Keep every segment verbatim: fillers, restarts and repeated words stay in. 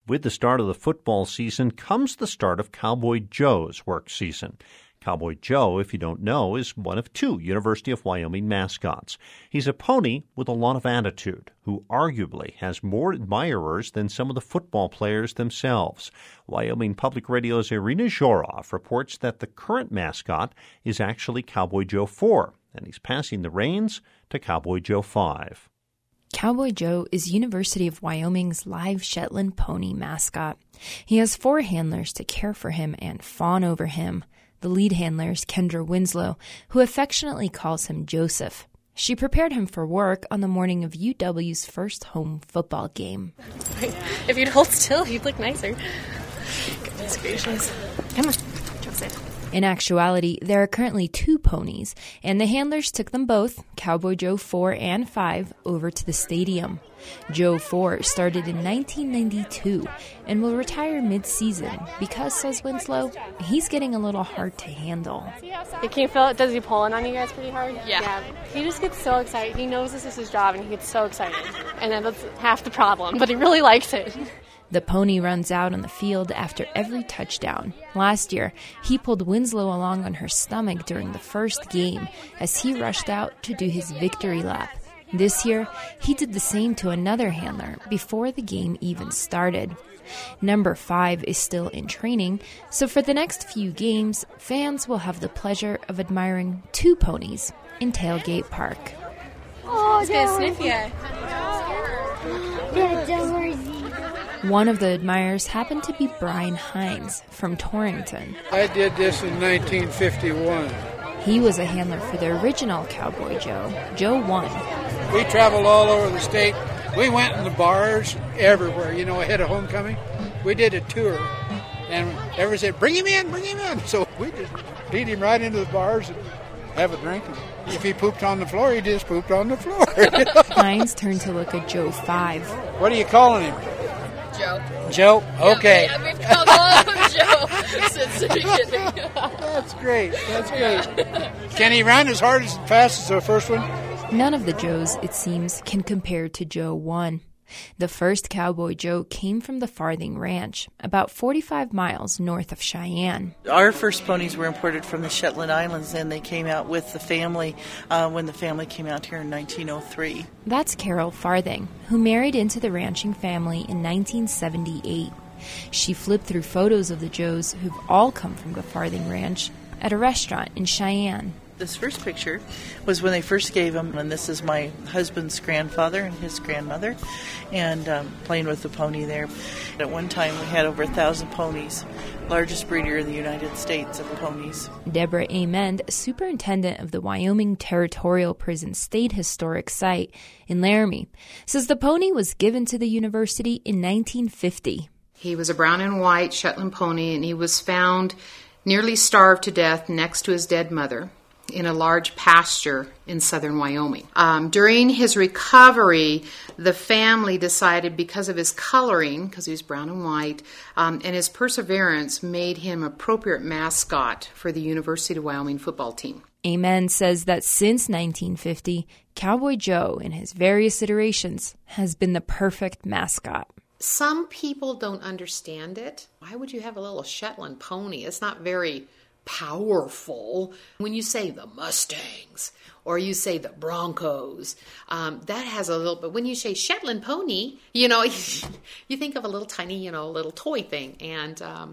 With the start of the football season comes the start of Cowboy Joe's work season. Cowboy Joe, if you don't know, is one of two University of Wyoming mascots. He's a pony with a lot of attitude, who arguably has more admirers than some of the football players themselves. Wyoming Public Radio's Irina Zhorov reports that the current mascot is actually Cowboy Joe four, and he's passing the reins to Cowboy Joe five. Cowboy Joe is University of Wyoming's live Shetland pony mascot. He has four handlers to care for him and fawn over him. The lead handler is Kendra Winslow, who affectionately calls him Joseph. She prepared him for work on the morning of U W's first home football game. If you'd hold still, you'd look nicer. Goodness gracious. Come on, Joseph. In actuality, there are currently two ponies, and the handlers took them both, Cowboy Joe four and five, over to the stadium. Joe four started in nineteen ninety-two and will retire mid-season because, says Winslow, he's getting a little hard to handle. Can you feel it? Does he pull in on you guys pretty hard? Yeah. yeah. He just gets so excited. He knows this is his job, and he gets so excited. And then that's half the problem, but he really likes it. The pony runs out on the field after every touchdown. Last year, he pulled Winslow along on her stomach during the first game as he rushed out to do his victory lap. This year, he did the same to another handler before the game even started. Number five is still in training, so for the next few games, fans will have the pleasure of admiring two ponies in Tailgate Park. Oh, it's going to sniff you. One of the admirers happened to be Brian Hines from Torrington. I did this in nineteen fifty-one. He was a handler for the original Cowboy Joe, Joe one. We traveled all over the state. We went in the bars everywhere, you know, ahead of homecoming. We did a tour, and everyone said, bring him in, bring him in. So we just beat him right into the bars and have a drink. And if he pooped on the floor, he just pooped on the floor. Hines turned to look at Joe five. What are you calling him? Joe. Joe? Okay. Yeah, we've called all of him Joe since the beginning. That's great. That's great. Can he run as hard as fast as the first one? None of the Joes, it seems, can compare to Joe one. The first Cowboy Joe came from the Farthing Ranch, about forty-five miles north of Cheyenne. Our first ponies were imported from the Shetland Islands, and they came out with the family uh, when the family came out here in nineteen oh three. That's Carol Farthing, who married into the ranching family in nineteen seventy-eight. She flipped through photos of the Joes, who've all come from the Farthing Ranch, at a restaurant in Cheyenne. This first picture was when they first gave him, and this is my husband's grandfather and his grandmother, and um, playing with the pony there. At one time, we had over a thousand ponies, largest breeder in the United States of ponies. Deborah Amend, superintendent of the Wyoming Territorial Prison State Historic Site in Laramie, says the pony was given to the university in nineteen fifty. He was a brown and white Shetland pony, and he was found nearly starved to death next to his dead mother in a large pasture in southern Wyoming. Um, during his recovery, the family decided, because of his coloring, because he was brown and white, um, and his perseverance, made him appropriate mascot for the University of Wyoming football team. Amen says that since nineteen fifty, Cowboy Joe, in his various iterations, has been the perfect mascot. Some people don't understand it. Why would you have a little Shetland pony? It's not very powerful. When you say the Mustangs or you say the Broncos, um, that has a little bit. When you say Shetland pony, you know, you think of a little tiny, you know, little toy thing. And um,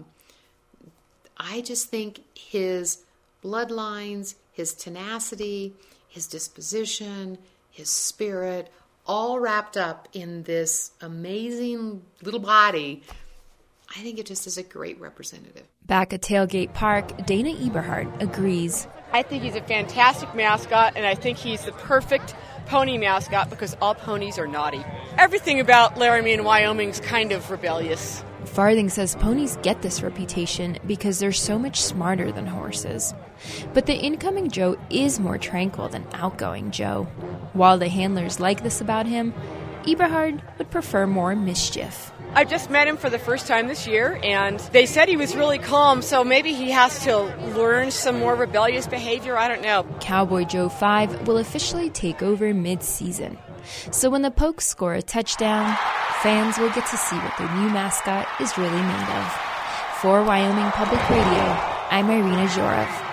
I just think his bloodlines, his tenacity, his disposition, his spirit, all wrapped up in this amazing little body. I think it just is a great representative. Back at Tailgate Park, Dana Eberhardt agrees. I think he's a fantastic mascot, and I think he's the perfect pony mascot because all ponies are naughty. Everything about Laramie and Wyoming is kind of rebellious. Farthing says ponies get this reputation because they're so much smarter than horses. But the incoming Joe is more tranquil than outgoing Joe. While the handlers like this about him, Eberhard would prefer more mischief. I just met him for the first time this year, and they said he was really calm, so maybe he has to learn some more rebellious behavior. I don't know. Cowboy Joe five will officially take over mid-season. So when the Pokes score a touchdown, fans will get to see what their new mascot is really made of. For Wyoming Public Radio, I'm Irina Zhorov.